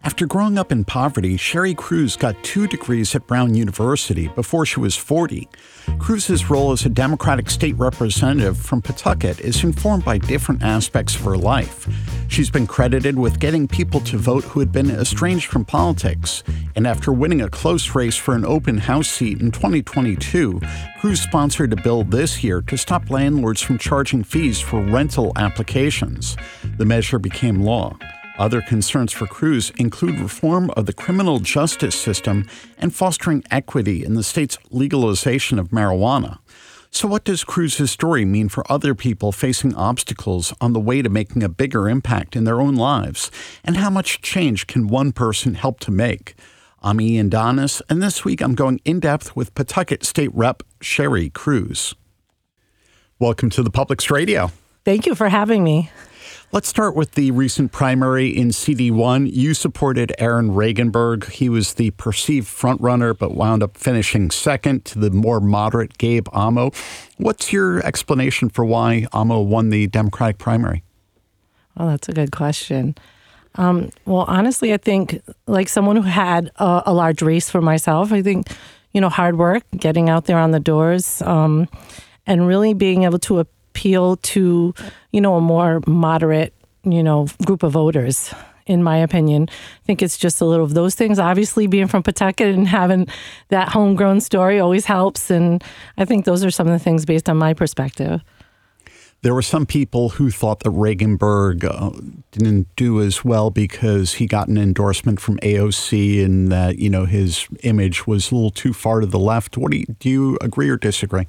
After growing up in poverty, Sherry Cruz got 2 degrees at Brown University before she was 40. Cruz's role as a Democratic state representative from Pawtucket is informed by different aspects of her life. She's been credited with getting people to vote who had been estranged from politics. And after winning a close race for an open house seat in 2022, Cruz sponsored a bill this year to stop landlords from charging fees for rental applications. The measure became law. Other concerns for Cruz include reform of the criminal justice system and fostering equity in the state's legalization of marijuana. So what does Cruz's story mean for other people facing obstacles on the way to making a bigger impact in their own lives? And how much change can one person help to make? I'm Ian Donis, and this week I'm going in-depth with Pawtucket State Rep. Sherry Cruz. Welcome to the Publix Radio. Thank you for having me. Let's start with the recent primary in CD1. You supported Aaron Regenberg. He was the perceived frontrunner, but wound up finishing second to the more moderate Gabe Amo. What's your explanation for why Amo won the Democratic primary? Well, that's a good question. Well, honestly, I think like someone who had a large race for myself, I think, hard work, getting out there on the doors, and really being able to appeal to, a more moderate, group of voters, in my opinion. I think it's just a little of those things. Obviously, being from Pawtucket and having that homegrown story always helps. And I think those are some of the things based on my perspective. There were some people who thought that Regenberg didn't do as well because he got an endorsement from AOC and that, his image was a little too far to the left. Do you agree or disagree?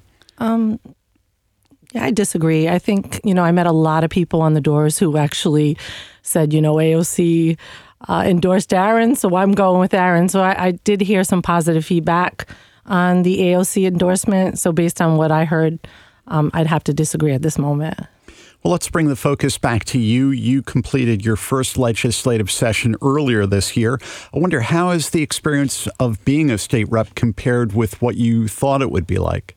Yeah, I disagree. I think, I met a lot of people on the doors who actually said, AOC endorsed Aaron, so I'm going with Aaron. So I did hear some positive feedback on the AOC endorsement. So based on what I heard, I'd have to disagree at this moment. Well, let's bring the focus back to you. You completed your first legislative session earlier this year. I wonder, how has the experience of being a state rep compared with what you thought it would be like?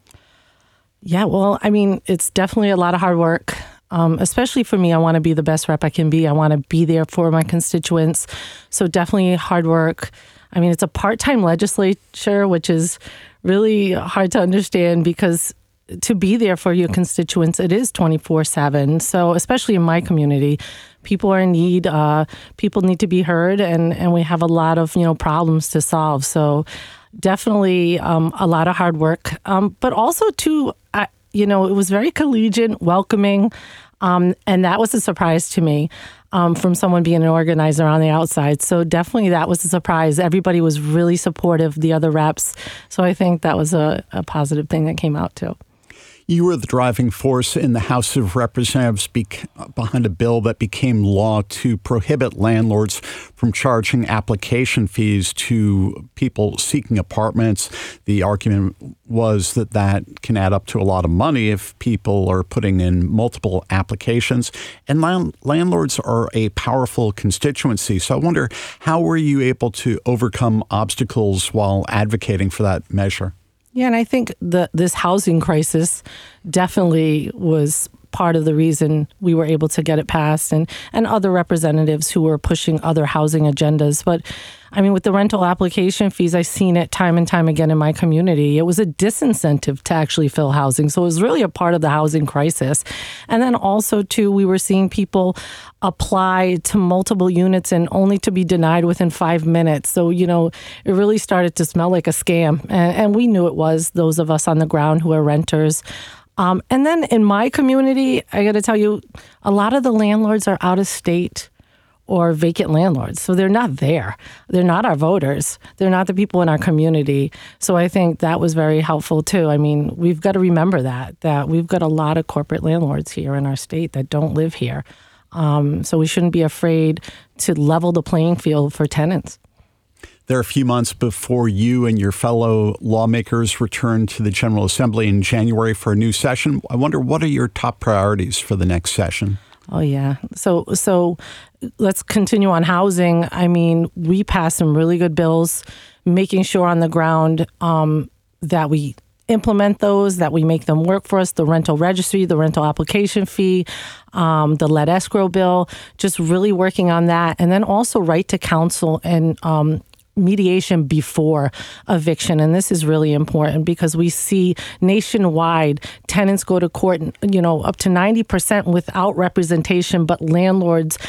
Yeah, well, it's definitely a lot of hard work, especially for me. I want to be the best rep I can be. I want to be there for my constituents. So definitely hard work. It's a part-time legislature, which is really hard to understand because to be there for your constituents, it is 24/7. So especially in my community, people are in need. People need to be heard, and we have a lot of, problems to solve. So definitely a lot of hard work, but also too, it was very collegiate, welcoming, and that was a surprise to me from someone being an organizer on the outside. So definitely that was a surprise. Everybody was really supportive, the other reps. So I think that was a positive thing that came out too. You were the driving force in the House of Representatives behind a bill that became law to prohibit landlords from charging application fees to people seeking apartments. The argument was that can add up to a lot of money if people are putting in multiple applications. And landlords are a powerful constituency. So I wonder, how were you able to overcome obstacles while advocating for that measure? Yeah, and I think this housing crisis definitely was part of the reason we were able to get it passed, and other representatives who were pushing other housing agendas. But with the rental application fees, I've seen it time and time again in my community. It was a disincentive to actually fill housing. So it was really a part of the housing crisis. And then also, too, we were seeing people apply to multiple units and only to be denied within 5 minutes. So, it really started to smell like a scam. And we knew it was, those of us on the ground who are renters. And then in my community, I got to tell you, a lot of the landlords are out of state or vacant landlords. So they're not there. They're not our voters. They're not the people in our community. So I think that was very helpful too. We've got to remember that we've got a lot of corporate landlords here in our state that don't live here. So we shouldn't be afraid to level the playing field for tenants. There are a few months before you and your fellow lawmakers return to the General Assembly in January for a new session. I wonder, what are your top priorities for the next session? Oh, yeah. So let's continue on housing. We passed some really good bills, making sure on the ground that we implement those, that we make them work for us, the rental registry, the rental application fee, the lead escrow bill, just really working on that. And then also right to counsel and mediation before eviction. And this is really important because we see nationwide tenants go to court, up to 90% without representation, but landlords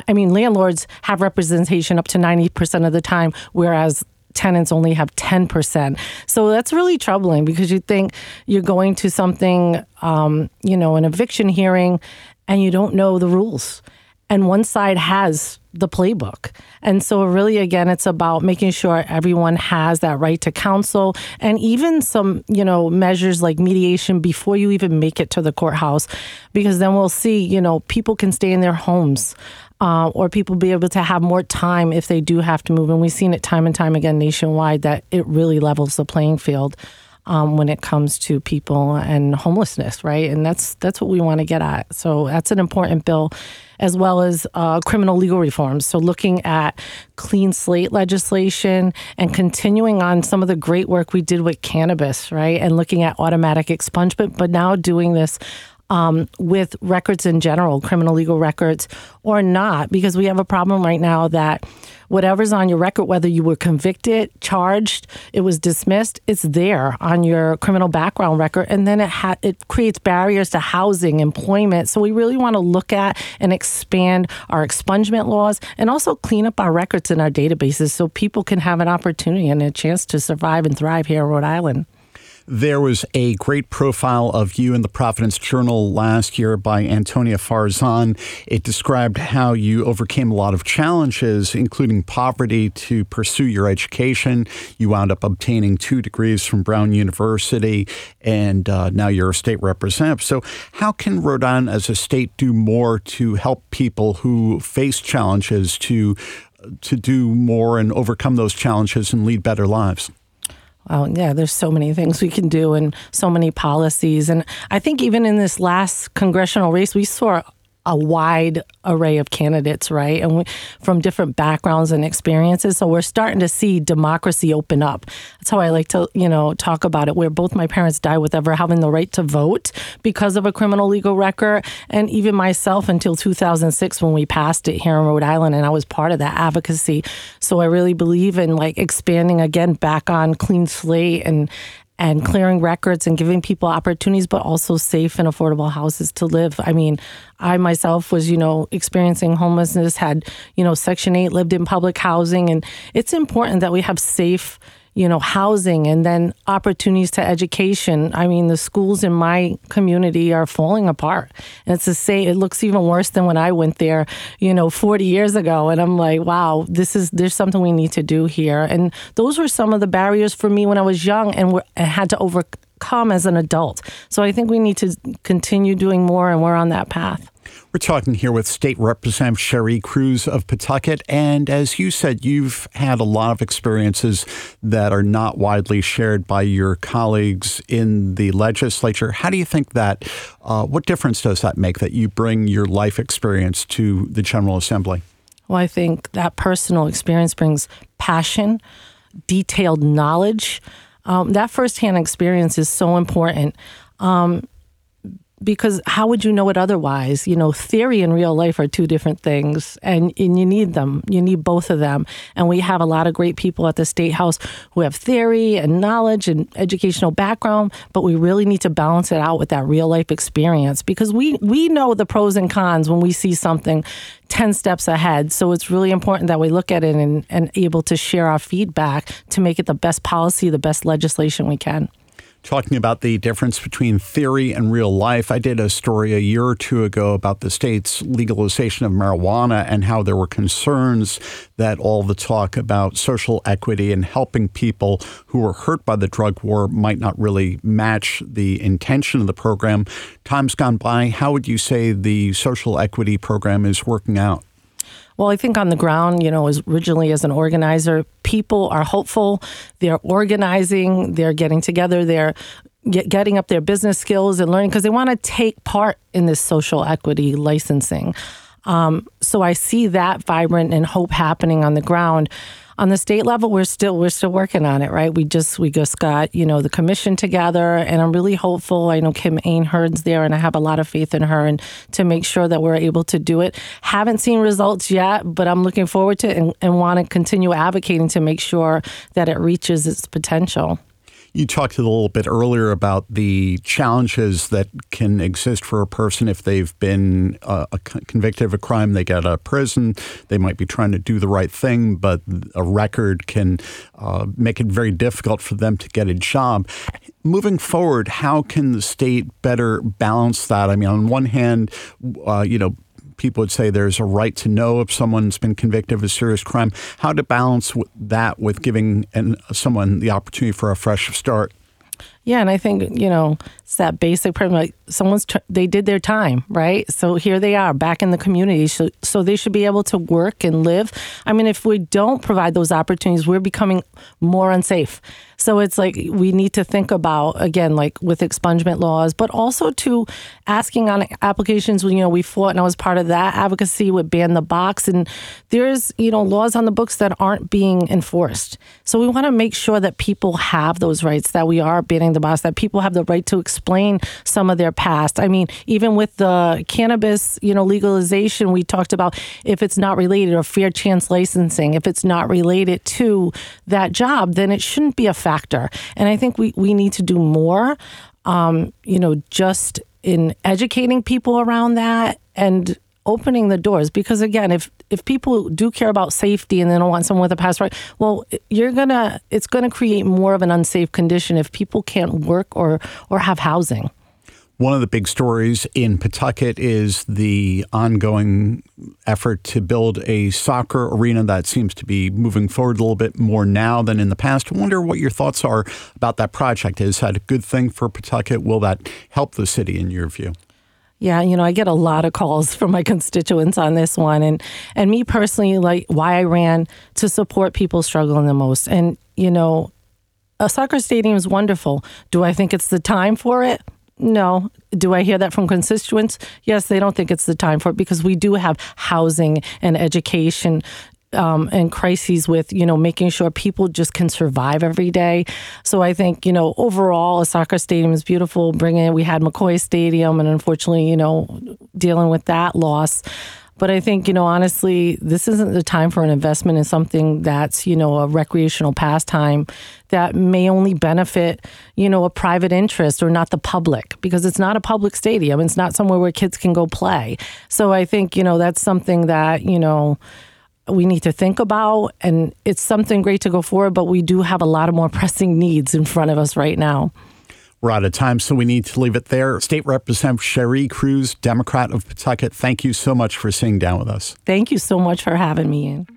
have representation up to 90% of the time, whereas tenants only have 10%. So that's really troubling because you think you're going to something, an eviction hearing, and you don't know the rules. And one side has the playbook. And so really, again, it's about making sure everyone has that right to counsel and even some, measures like mediation before you even make it to the courthouse, because then we'll see, people can stay in their homes or people be able to have more time if they do have to move. And we've seen it time and time again nationwide that it really levels the playing field when it comes to people and homelessness, right? And that's what we want to get at. So that's an important bill, as well as criminal legal reforms. So looking at clean slate legislation and continuing on some of the great work we did with cannabis, right? And looking at automatic expungement, but now doing this with records in general, criminal legal records or not, because we have a problem right now that whatever's on your record, whether you were convicted, charged, it was dismissed, it's there on your criminal background record. And then it creates barriers to housing, employment. So we really want to look at and expand our expungement laws and also clean up our records in our databases so people can have an opportunity and a chance to survive and thrive here in Rhode Island. There was a great profile of you in the Providence Journal last year by Antonia Farzan. It described how you overcame a lot of challenges, including poverty, to pursue your education. You wound up obtaining 2 degrees from Brown University, and now you're a state representative. So how can Rhode Island as a state do more to help people who face challenges to do more and overcome those challenges and lead better lives? Yeah, there's so many things we can do and so many policies. And I think even in this last congressional race, we saw a wide array of candidates, right? And from different backgrounds and experiences. So we're starting to see democracy open up. That's how I like to, talk about it, where both my parents died with ever having the right to vote because of a criminal legal record. And even myself until 2006 when we passed it here in Rhode Island, and I was part of that advocacy. So I really believe in expanding again back on clean slate and clearing records and giving people opportunities, but also safe and affordable houses to live. I mean, I myself was, experiencing homelessness, had, Section 8, lived in public housing. And it's important that we have safe, housing and then opportunities to education. I mean, the schools in my community are falling apart. And it's the same, it looks even worse than when I went there, 40 years ago. And I'm like, wow, there's something we need to do here. And those were some of the barriers for me when I was young and had to overcome as an adult. So I think we need to continue doing more, and we're on that path. We're talking here with State Representative Sherry Cruz of Pawtucket. And as you said, you've had a lot of experiences that are not widely shared by your colleagues in the legislature. How do you think that, what difference does that make that you bring your life experience to the General Assembly? Well, I think that personal experience brings passion, detailed knowledge. That firsthand experience is so important. Because how would you know it otherwise? Theory and real life are two different things, and you need them. You need both of them. And we have a lot of great people at the State House who have theory and knowledge and educational background, but we really need to balance it out with that real life experience, because we know the pros and cons when we see something 10 steps ahead. So it's really important that we look at it and able to share our feedback to make it the best policy, the best legislation we can. Talking about the difference between theory and real life, I did a story a year or two ago about the state's legalization of marijuana and how there were concerns that all the talk about social equity and helping people who were hurt by the drug war might not really match the intention of the program. Time's gone by. How would you say the social equity program is working out? Well, I think on the ground, as originally as an organizer, people are hopeful. They're organizing. They're getting together. They're getting up their business skills and learning because they want to take part in this social equity licensing. So I see that vibrant and hope happening on the ground. On the state level, we're still working on it, right? We just got, the commission together, and I'm really hopeful. I know Kim Einhorn's there, and I have a lot of faith in her and to make sure that we're able to do it. Haven't seen results yet, but I'm looking forward to it and want to continue advocating to make sure that it reaches its potential. You talked a little bit earlier about the challenges that can exist for a person if they've been convicted of a crime. They get out of prison. They might be trying to do the right thing, but a record can make it very difficult for them to get a job. Moving forward, how can the state better balance that? I mean, on one hand, people would say there's a right to know if someone's been convicted of a serious crime. How to balance that with giving someone the opportunity for a fresh start? Yeah, and I think, it's that basic problem, like they did their time, right? So here they are back in the community. So they should be able to work and live. I mean, if we don't provide those opportunities, we're becoming more unsafe. So it's like we need to think about, again, like with expungement laws, but also to asking on applications. We fought, and I was part of that advocacy with Ban the Box. And there's, laws on the books that aren't being enforced. So we want to make sure that people have those rights, that we are banning the box, that people have the right to explain some of their past. I mean, even with the cannabis, legalization, we talked about if it's not related, or fair chance licensing, if it's not related to that job, then it shouldn't be a factor. And I think we need to do more, just in educating people around that and opening the doors. Because again, if people do care about safety and they don't want someone with a past, right, well, it's gonna create more of an unsafe condition if people can't work or have housing. One of the big stories in Pawtucket is the ongoing effort to build a soccer arena that seems to be moving forward a little bit more now than in the past. I wonder what your thoughts are about that project. Is that a good thing for Pawtucket? Will that help the city in your view? Yeah, I get a lot of calls from my constituents on this one. And me personally, like why I ran to support people struggling the most. And, a soccer stadium is wonderful. Do I think it's the time for it? No. Do I hear that from constituents? Yes, they don't think it's the time for it because we do have housing and education and crises with, making sure people just can survive every day. So I think, overall, a soccer stadium is beautiful. We had McCoy Stadium and unfortunately, dealing with that loss. But I think, honestly, this isn't the time for an investment in something that's, a recreational pastime that may only benefit, a private interest or not the public, because it's not a public stadium. It's not somewhere where kids can go play. So I think, that's something that, we need to think about, and it's something great to go forward, but we do have a lot of more pressing needs in front of us right now. We're out of time, so we need to leave it there. State Representative Sherry Cruz, Democrat of Pawtucket, thank you so much for sitting down with us. Thank you so much for having me in.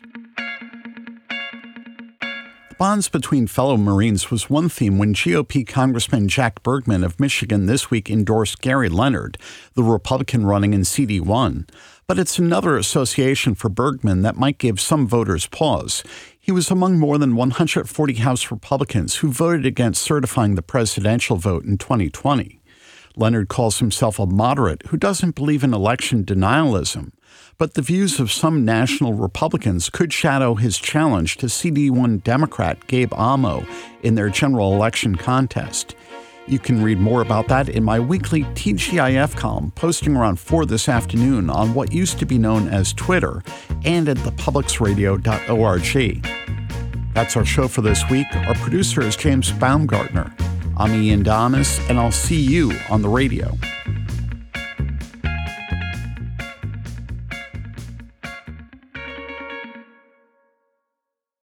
The bonds between fellow Marines was one theme when GOP Congressman Jack Bergman of Michigan this week endorsed Gary Leonard, the Republican running in CD1. But it's another association for Bergman that might give some voters pause. He was among more than 140 House Republicans who voted against certifying the presidential vote in 2020. Leonard calls himself a moderate who doesn't believe in election denialism, but the views of some national Republicans could shadow his challenge to CD1 Democrat Gabe Amo in their general election contest. You can read more about that in my weekly TGIF column, posting around 4 this afternoon on what used to be known as Twitter and at thepublicsradio.org. That's our show for this week. Our producer is James Baumgartner. I'm Ian Donis, and I'll see you on the radio.